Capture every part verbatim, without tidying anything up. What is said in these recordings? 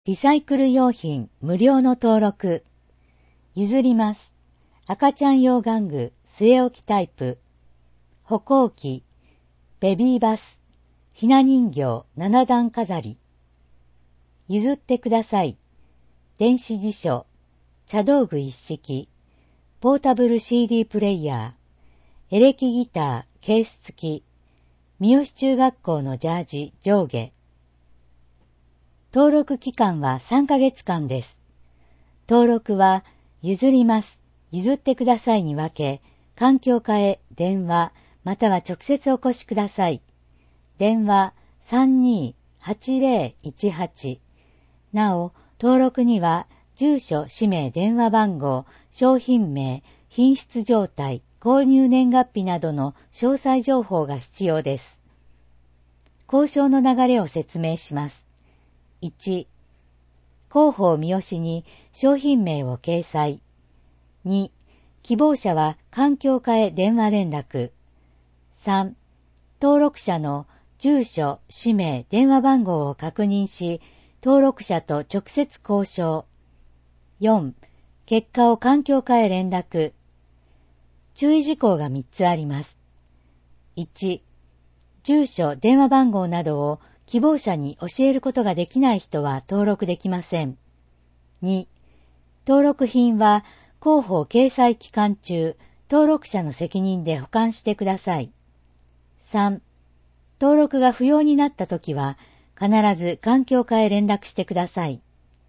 リサイクル用品無料の登録。譲ります。赤ちゃん用玩具据え置きタイプ。歩行器、ベビーバス、ひな人形七段飾り。譲ってください。電子辞書、茶道具一式、ポータブル シーディー プレイヤー、エレキギター、ケース付き、三好中学校のジャージ上下。登録期間はさんかげつかんです。登録は譲ります、譲ってくださいに分け、環境課へ電話または直接お越しください。電話 さんにーはちぜろいちはち。なお、登録には住所、氏名、電話番号、商品名、品質状態、購入年月日などの詳細情報が必要です。交渉の流れを説明します。いち. 広報三好に商品名を掲載。に. 希望者は環境課へ電話連絡。さん. 登録者の住所、氏名、電話番号を確認し、登録者と直接交渉。よん. 結果を環境課へ連絡。注意事項がみっつあります。いち. 住所、電話番号などを希望者に教えることができない人は登録できません。に. 登録品は広報掲載期間中、登録者の責任で保管してください。さん. 登録が不要になったときは、必ず環境課へ連絡してください。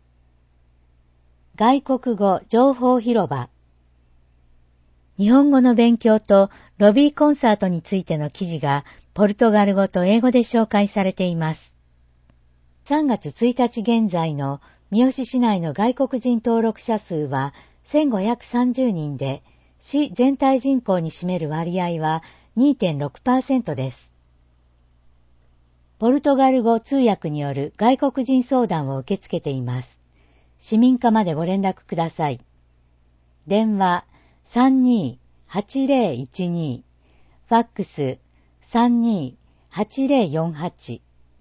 外国語情報広場。日本語の勉強とロビーコンサートについての記事がポルトガル語と英語で紹介されています。さんがつついたち現在の三好市内の外国人登録者数はせんごひゃくさんじゅうにんで、市全体人口に占める割合は にてんろくパーセント です。ポルトガル語通訳による外国人相談を受け付けています。市民課までご連絡ください。電話 さんにーはちぜろいちに、ファックス さんにーはちぜろよんはち。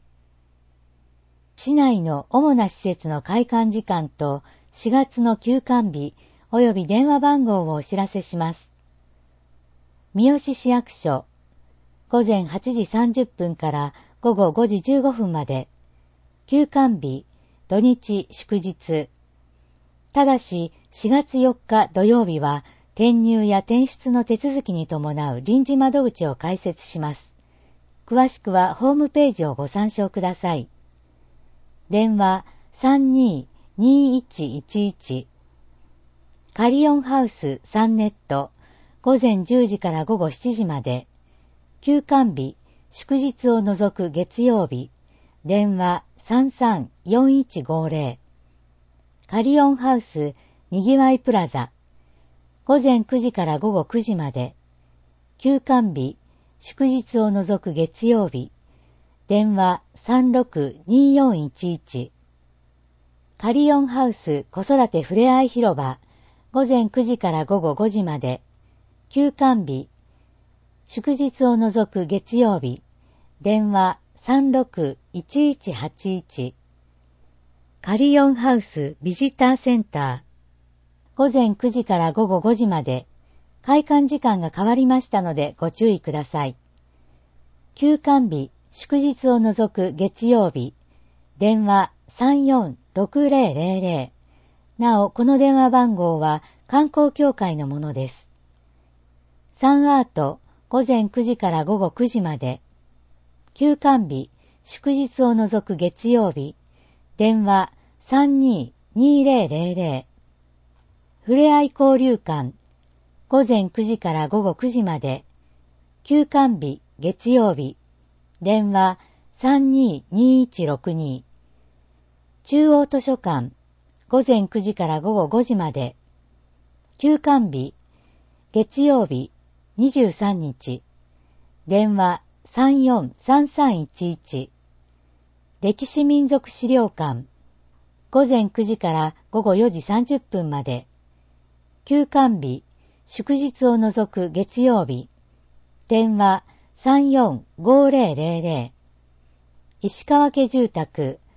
市内の主な施設の開館時間としがつの休館日及び電話番号をお知らせします。三好市役所、ごぜんはちじさんじゅっぷんからごごごじじゅうごふんまで、休館日、土日祝日。ただししがつよっか土曜日は転入や転出の手続きに伴う臨時窓口を開設します。詳しくはホームページをご参照ください。電話 さんにーにいちいちいち。カリオンハウスさんネット、ごぜんじゅうじからごごしちじまで。休館日、祝日を除く月曜日。電話 さんさんよんいちごぜろ。カリオンハウスにぎわいプラザ。ごぜんくじからごごくじまで。休館日、祝日を除く月曜日。電話 さんろくによんいちいち。カリオンハウス子育てふれあい広場。ごぜんくじからごごごじまで。休館日、祝日を除く月曜日。電話 さんろくいちいちはちいち。カリオンハウスビジターセンター。ごぜんくじからごごごじまで。開館時間が変わりましたのでご注意ください。休館日、祝日を除く月曜日。電話 さんよんろくぜろぜろぜろ。なお、この電話番号は観光協会のものです。サンアート、ごぜんくじからごごくじまで。休館日、祝日を除く月曜日。電話 さんにーにぜろぜろぜろ。ふれあい交流館、ごぜんくじからごごくじまで。休館日、月曜日。電話 さんにーにいちろくに。中央図書館、ごぜんくじからごごごじまで。休館日、月曜日、にじゅうさんにち。電話 さんよんさんさんいちいち。歴史民族資料館、ごぜんくじからごごよじさんじゅっぷんまで。休館日、祝日を除く月曜日。電話 さんよんごぜろぜろぜろ。石川家住宅、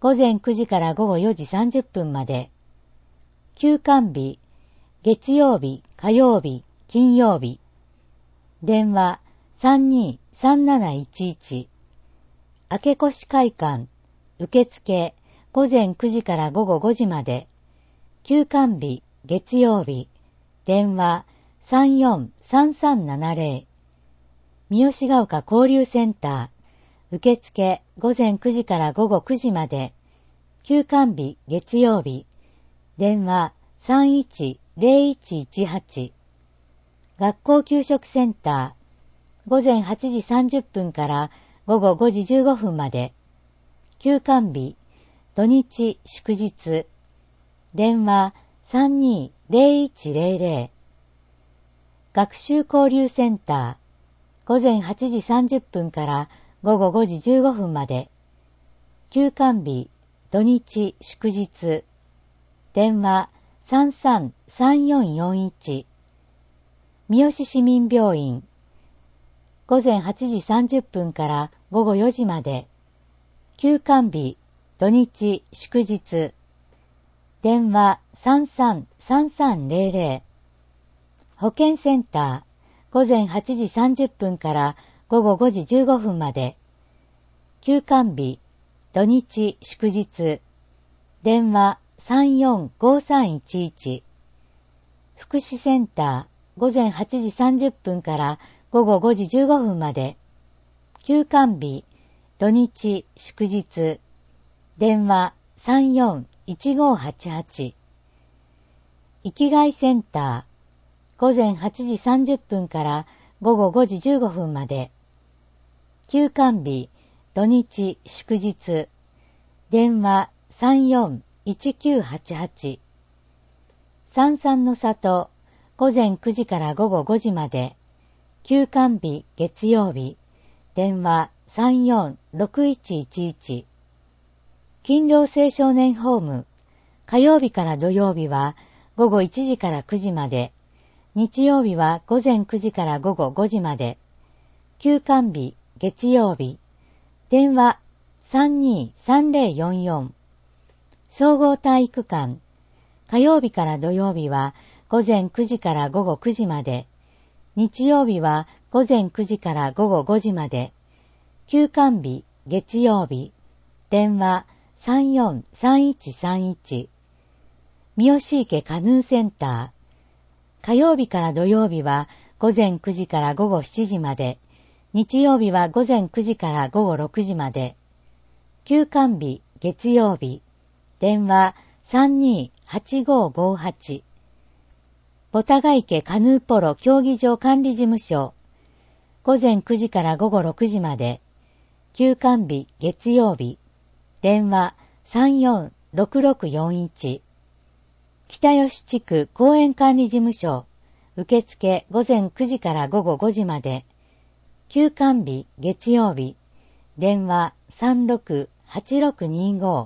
午前くじから午後よじさんじゅっぷんまで。休館日、月曜日、火曜日、金曜日。電話 さんにーさんなないちいち。明越会館、受付、午前くじから午後ごじまで。休館日、月曜日。電話 さんよんさんさんななぜろ。三好ヶ丘交流センター。受付、午前くじから午後くじまで。休館日、月曜日。電話 さんいちぜろいちいちはち。学校給食センター。午前はちじさんじゅっぷんから午後ごじじゅうごふんまで。休館日、土日祝日。電話 さんにーぜろいちぜろぜろ。学習交流センター。午前はちじさんじゅっぷんから午後ごじじゅうごふんまで。休館日、土日祝日。電話 さんさんさんよんよんいち。三好市民病院。午前はちじさんじゅっぷんから午後よじまで。休館日、土日祝日。電話 さんさんさんさんぜろぜろ。保健センター。午前はちじさんじゅっぷんから午後ごじじゅうごふんまで。休館日、土日祝日。電話 さんよんごさんいちいち。福祉センター。午前はちじさんじゅっぷんから午後ごじじゅうごふんまで。休館日、土日祝日。電話 さんよんいちごはちはち。生きがいセンター。午前はちじさんじゅっぷんから午後ごじじゅうごふんまで。休館日、土日祝日。電話 さんよんいちきゅうはちはち。三々の里。午前くじから午後ごじまで。休館日月曜日。電話 さんよんろくいちいちいち。勤労青少年ホーム。火曜日から土曜日は午後いちじからくじまで。日曜日は午前くじから午後ごじまで。休館日月曜日。電話 さんにーさんぜろよんよん。総合体育館。火曜日から土曜日は午前くじから午後くじまで。日曜日は午前くじから午後ごじまで。休館日月曜日。電話 さんよんさんいちさんいち。三好池カヌーセンター。火曜日から土曜日は午前くじから午後しちじまで。日曜日は午前くじから午後ろくじまで。休館日月曜日。電話 さんにーはちごごはち。ボタガ池カヌーポロ競技場管理事務所。午前くじから午後ろくじまで。休館日月曜日。電話 さんよんろくろくよんいち。北吉地区公園管理事務所。受付午前くじから午後ごじまで。休館日月曜日。電話 さんろくはちろくにご。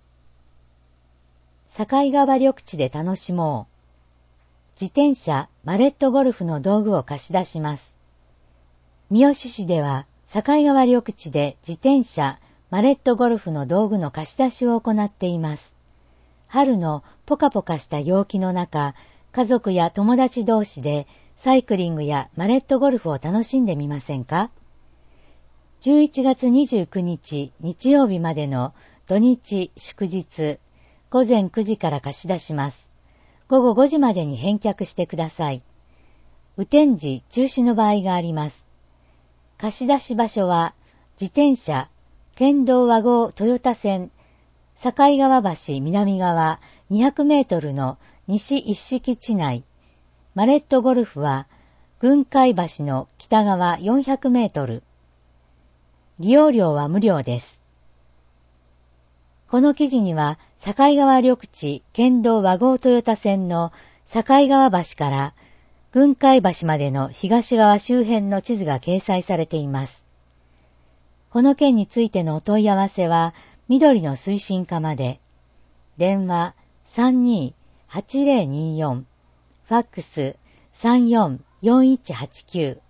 境川緑地で楽しもう。自転車、マレットゴルフの道具を貸し出します。三好市では境川緑地で自転車、マレットゴルフの道具の貸し出しを行っています。春のポカポカした陽気の中、家族や友達同士でサイクリングやマレットゴルフを楽しんでみませんか？じゅういちがつにじゅうくにち日曜日までの土日祝日、午前くじから貸し出します。午後ごじまでに返却してください。雨天時中止の場合があります。貸し出し場所は自転車、県道和合豊田線、境川橋南側にひゃくメートルの西一色地内。マレットゴルフは軍海橋の北側よんひゃくメートル。利用料は無料です。この記事には境川緑地県道和合豊田線の境川橋から軍海橋までの東側周辺の地図が掲載されています。この件についてのお問い合わせは緑の推進課まで。電話 さんにーはちぜろによん、ファックス さんよんよんいちはちきゅう。